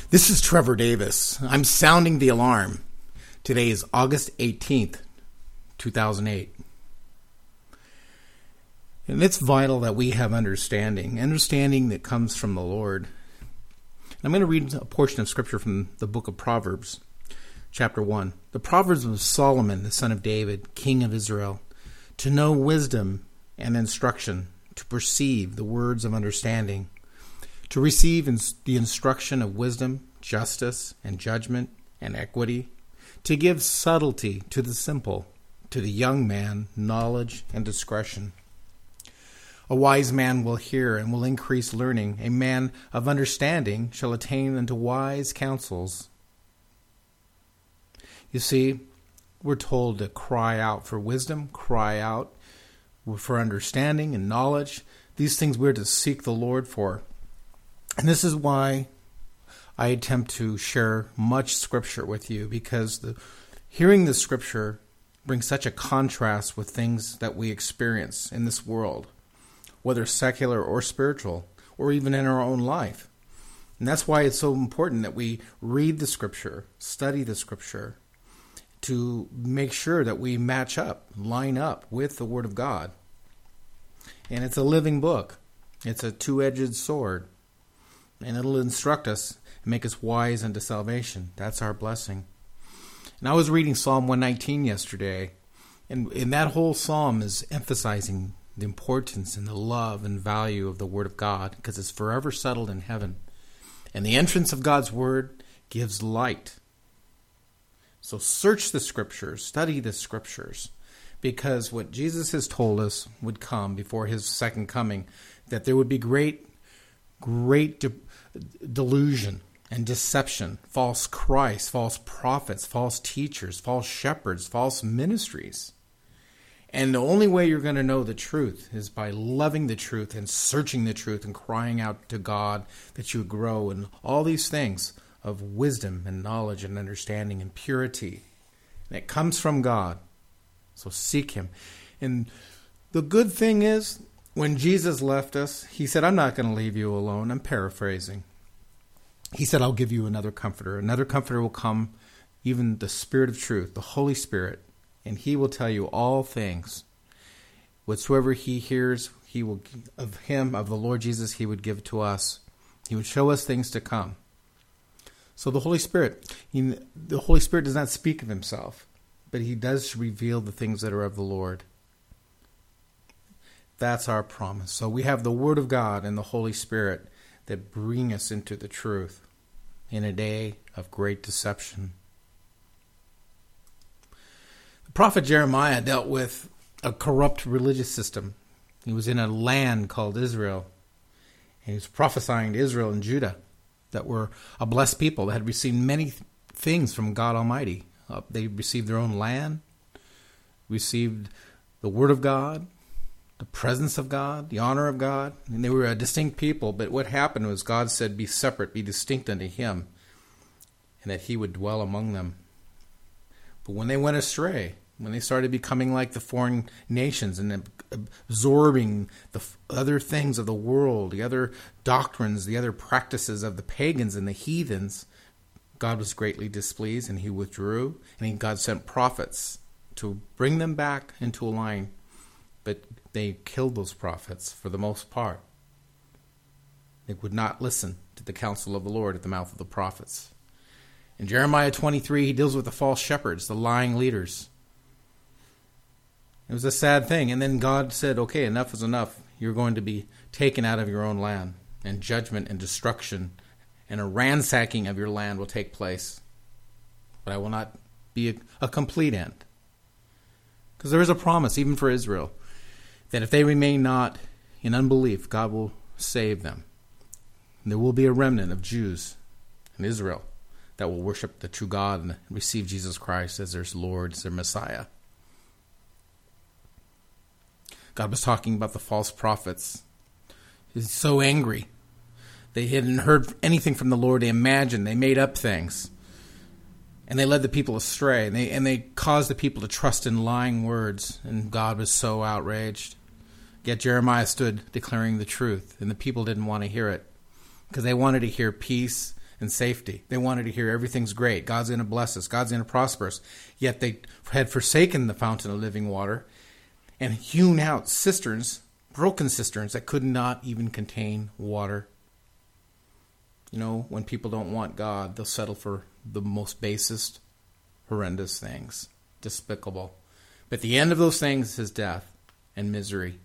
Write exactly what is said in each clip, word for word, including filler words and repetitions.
This is Trevor Davis. I'm sounding the alarm. Today is August eighteenth, two thousand eight. And it's vital that we have understanding, understanding that comes from the Lord. I'm going to read a portion of Scripture from the book of Proverbs, chapter one. The Proverbs of Solomon, the son of David, king of Israel, to know wisdom and instruction, to perceive the words of understanding, to receive the instruction of wisdom, justice, and judgment, and equity, to give subtlety to the simple, to the young man knowledge and discretion. A wise man will hear and will increase learning. A man of understanding shall attain unto wise counsels. You see, we're told to cry out for wisdom, cry out for understanding and knowledge. These things we're to seek the Lord for. And this is why I attempt to share much Scripture with you, because the, hearing the Scripture brings such a contrast with things that we experience in this world, whether secular or spiritual, or even in our own life. And that's why it's so important that we read the Scripture, study the Scripture, to make sure that we match up, line up with the Word of God. And it's a living book. It's a two-edged sword. And it'll instruct us and make us wise unto salvation. That's our blessing. And I was reading Psalm one nineteen yesterday, and, and that whole psalm is emphasizing the importance and the love and value of the Word of God, because it's forever settled in heaven. And the entrance of God's Word gives light. So search the Scriptures, study the Scriptures, because what Jesus has told us would come before His second coming, that there would be great, great de- delusion and deception, false Christ, false prophets, false teachers, false shepherds, false ministries. And the only way you're going to know the truth is by loving the truth and searching the truth and crying out to God that you grow in all these things of wisdom and knowledge and understanding and purity. And it comes from God. So seek Him. And the good thing is, when Jesus left us, He said, I'm not going to leave you alone. I'm paraphrasing. He said, I'll give you another comforter. Another comforter will come, even the Spirit of truth, the Holy Spirit. And He will tell you all things. Whatsoever He hears, He will of Him, of the Lord Jesus, He would give to us. He would show us things to come. So the Holy Spirit, he, the Holy Spirit does not speak of Himself, but He does reveal the things that are of the Lord. That's our promise. So we have the Word of God and the Holy Spirit that bring us into the truth in a day of great deception. The prophet Jeremiah dealt with a corrupt religious system. He was in a land called Israel, and he was prophesying to Israel and Judah that were a blessed people that had received many things from God Almighty. Uh, they received their own land, received the Word of God, the presence of God, the honor of God, and they were a distinct people. But what happened was God said, be separate, be distinct unto Him, and that He would dwell among them. But when they went astray, when they started becoming like the foreign nations and absorbing the other things of the world, the other doctrines, the other practices of the pagans and the heathens, God was greatly displeased, and He withdrew, and God sent prophets to bring them back into a line. But they killed those prophets for the most part. They would not listen to the counsel of the Lord at the mouth of the prophets. In Jeremiah twenty-three, he deals with the false shepherds, the lying leaders. It was a sad thing. And then God said, okay, enough is enough. You're going to be taken out of your own land, and judgment and destruction and a ransacking of your land will take place. But I will not be a, a complete end. Because there is a promise, even for Israel, that if they remain not in unbelief, God will save them. And there will be a remnant of Jews in Israel that will worship the true God and receive Jesus Christ as their Lord, as their Messiah. God was talking about the false prophets. He's so angry. They hadn't heard anything from the Lord. They imagined. They made up things. And they led the people astray. And they, and they caused the people to trust in lying words. And God was so outraged. Yet Jeremiah stood declaring the truth. And the people didn't want to hear it, because they wanted to hear peace and safety. They wanted to hear everything's great. God's going to bless us. God's going to prosper us. Yet they had forsaken the fountain of living water and hewn out cisterns, broken cisterns that could not even contain water. You know, when people don't want God, they'll settle for the most basest, horrendous things. Despicable. But the end of those things is death and misery.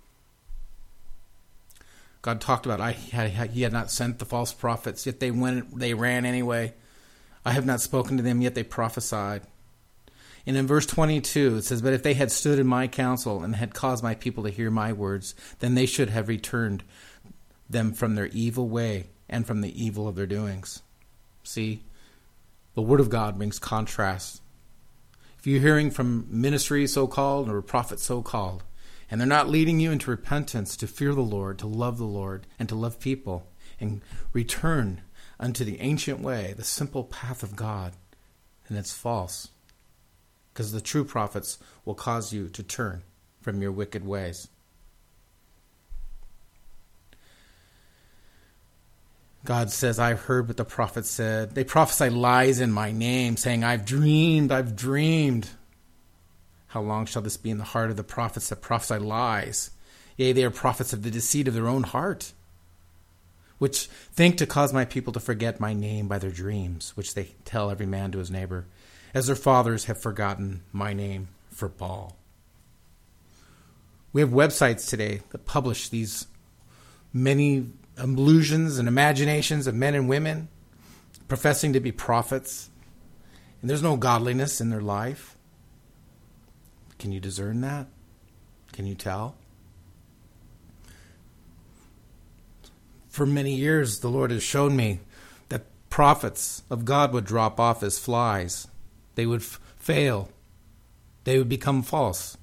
God talked about, I had, he had not sent the false prophets, yet they went, they ran anyway. I have not spoken to them, yet they prophesied. And in verse twenty-two, it says, but if they had stood in my counsel and had caused my people to hear my words, then they should have returned them from their evil way and from the evil of their doings. See, the word of God brings contrast. If you're hearing from ministry so-called or prophets so-called, and they're not leading you into repentance, to fear the Lord, to love the Lord, and to love people, and return unto the ancient way, the simple path of God, then it's false. Because the true prophets will cause you to turn from your wicked ways. God says, I've heard what the prophets said. They prophesy lies in my name, saying, I've dreamed, I've dreamed. How long shall this be in the heart of the prophets that prophesy lies? Yea, they are prophets of the deceit of their own heart, which think to cause my people to forget my name by their dreams, which they tell every man to his neighbor, as their fathers have forgotten my name for Baal. We have websites today that publish these many illusions and imaginations of men and women professing to be prophets, and there's no godliness in their life. Can you discern that? Can you tell? For many years, the Lord has shown me that prophets of God would drop off as flies. They would f- fail. They would become false.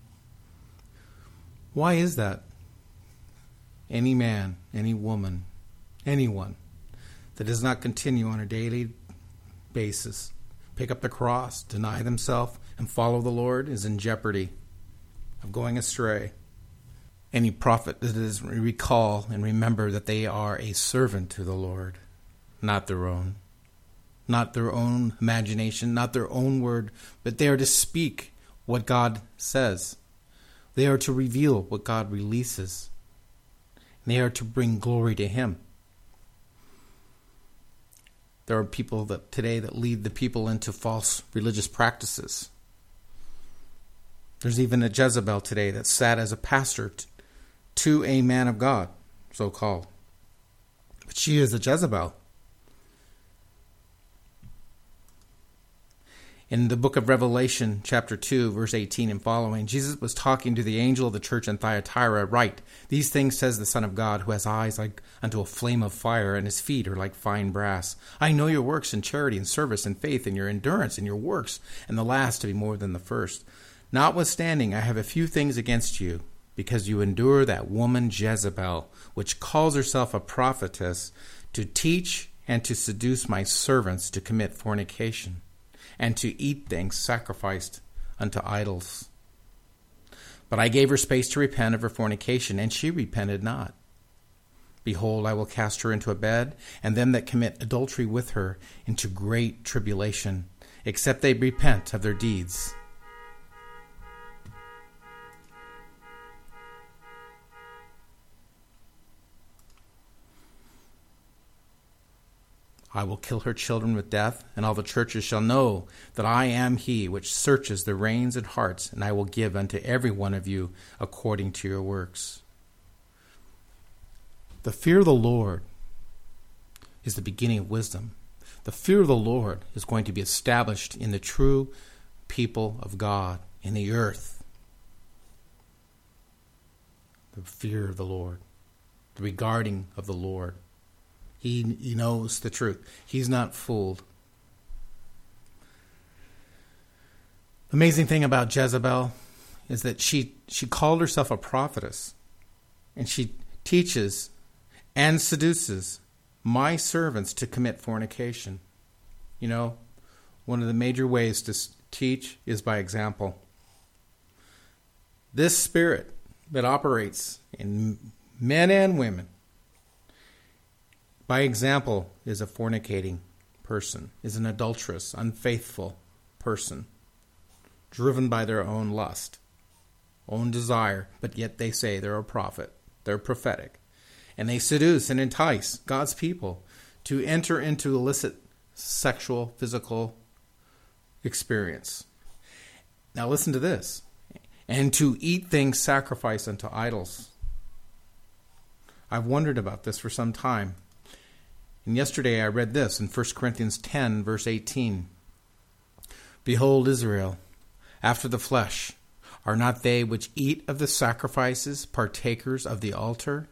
Why is that? Any man, any woman, anyone that does not continue on a daily basis, pick up the cross, deny themselves, and follow the Lord is in jeopardy of going astray. Any prophet that does recall and remember that they are a servant to the Lord, not their own. Not their own imagination, not their own word, but they are to speak what God says. They are to reveal what God releases. They are to bring glory to Him. There are people that today that lead the people into false religious practices. There's even a Jezebel today that sat as a pastor t- to a man of God, so-called. But she is a Jezebel. In the book of Revelation, chapter two, verse eighteen and following, Jesus was talking to the angel of the church in Thyatira, right? These things says the Son of God, who has eyes like unto a flame of fire, and his feet are like fine brass. I know your works in charity and service and faith and your endurance and your works, and the last to be more than the first. Notwithstanding, I have a few things against you, because you endure that woman Jezebel, which calls herself a prophetess, to teach and to seduce my servants to commit fornication, and to eat things sacrificed unto idols. But I gave her space to repent of her fornication, and she repented not. Behold, I will cast her into a bed, and them that commit adultery with her into great tribulation, except they repent of their deeds. I will kill her children with death, and all the churches shall know that I am he which searches the reins and hearts, and I will give unto every one of you according to your works. The fear of the Lord is the beginning of wisdom. The fear of the Lord is going to be established in the true people of God in the earth. The fear of the Lord, the regarding of the Lord. He, he knows the truth. He's not fooled. The amazing thing about Jezebel is that she, she called herself a prophetess, and she teaches and seduces my servants to commit fornication. You know, one of the major ways to teach is by example. This spirit that operates in men and women By example is a fornicating person, is an adulterous, unfaithful person, driven by their own lust, own desire, but yet they say they're a prophet, they're prophetic. And they seduce and entice God's people to enter into illicit sexual, physical experience. Now listen to this. And to eat things sacrificed unto idols. I've wondered about this for some time. And yesterday I read this in First Corinthians ten, verse eighteen. Behold, Israel, after the flesh, are not they which eat of the sacrifices partakers of the altar?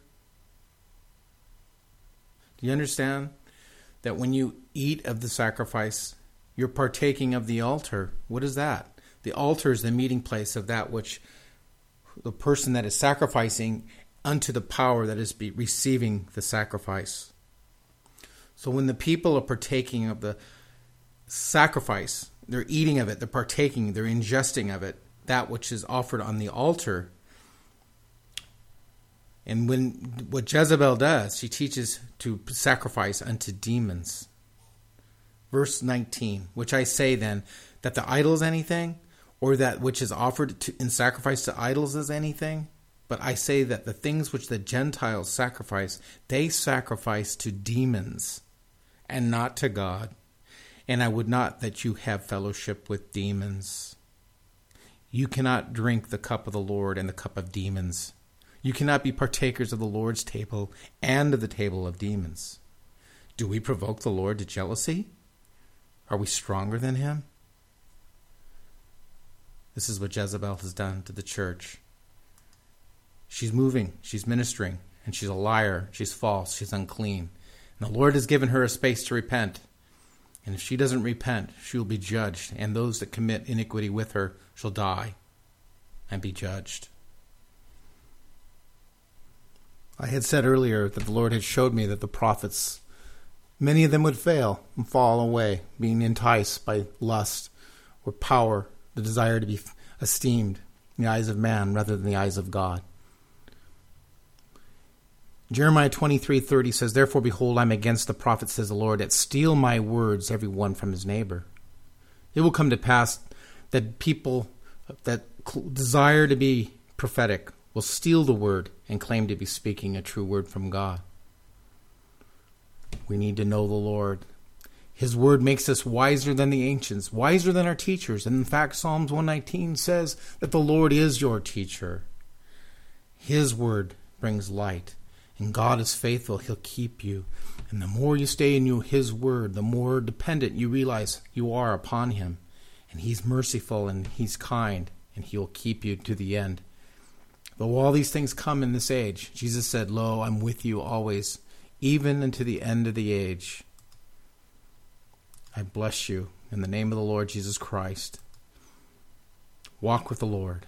Do you understand that when you eat of the sacrifice, you're partaking of the altar? What is that? The altar is the meeting place of that which the person that is sacrificing unto the power that is be receiving the sacrifice. So when the people are partaking of the sacrifice, they're eating of it, they're partaking, they're ingesting of it, that which is offered on the altar. And when what Jezebel does, she teaches to sacrifice unto demons. Verse nineteen, which I say then, that the idol is anything, or that which is offered to, in sacrifice to idols is anything? But I say that the things which the Gentiles sacrifice, they sacrifice to demons, and not to God. And I would not that you have fellowship with demons. You cannot drink the cup of the Lord and the cup of demons. You cannot be partakers of the Lord's table and of the table of demons. Do we provoke the Lord to jealousy? Are we stronger than him? This is what Jezebel has done to the church. She's moving, she's ministering, and she's a liar, she's false, she's unclean. And the Lord has given her a space to repent. And if she doesn't repent, she will be judged, and those that commit iniquity with her shall die and be judged. I had said earlier that the Lord had showed me that the prophets, many of them would fail and fall away, being enticed by lust or power, the desire to be esteemed in the eyes of man rather than the eyes of God. Jeremiah twenty-three thirty says, Therefore, behold, I am against the prophets, says the Lord, that steal my words, every one from his neighbor. It will come to pass that people that desire to be prophetic will steal the word and claim to be speaking a true word from God. We need to know the Lord. His word makes us wiser than the ancients, wiser than our teachers. And in fact, Psalms one nineteen says that the Lord is your teacher. His word brings light. And God is faithful. He'll keep you. And the more you stay in you, his word, the more dependent you realize you are upon him. And he's merciful and he's kind. And he will keep you to the end. Though all these things come in this age, Jesus said, Lo, I'm with you always, even unto the end of the age. I bless you in the name of the Lord Jesus Christ. Walk with the Lord.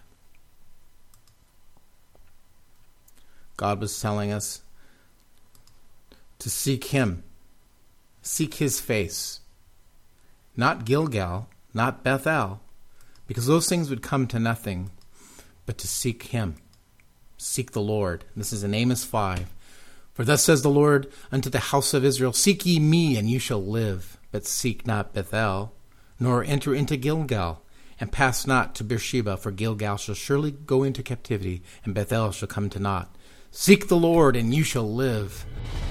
God was telling us to seek him. Seek his face. Not Gilgal, not Bethel, because those things would come to nothing, but to seek him. Seek the Lord. This is in Amos five. For thus says the Lord unto the house of Israel, Seek ye me, and you shall live, but seek not Bethel, nor enter into Gilgal, and pass not to Beersheba, for Gilgal shall surely go into captivity, and Bethel shall come to naught. Seek the Lord, and you shall live.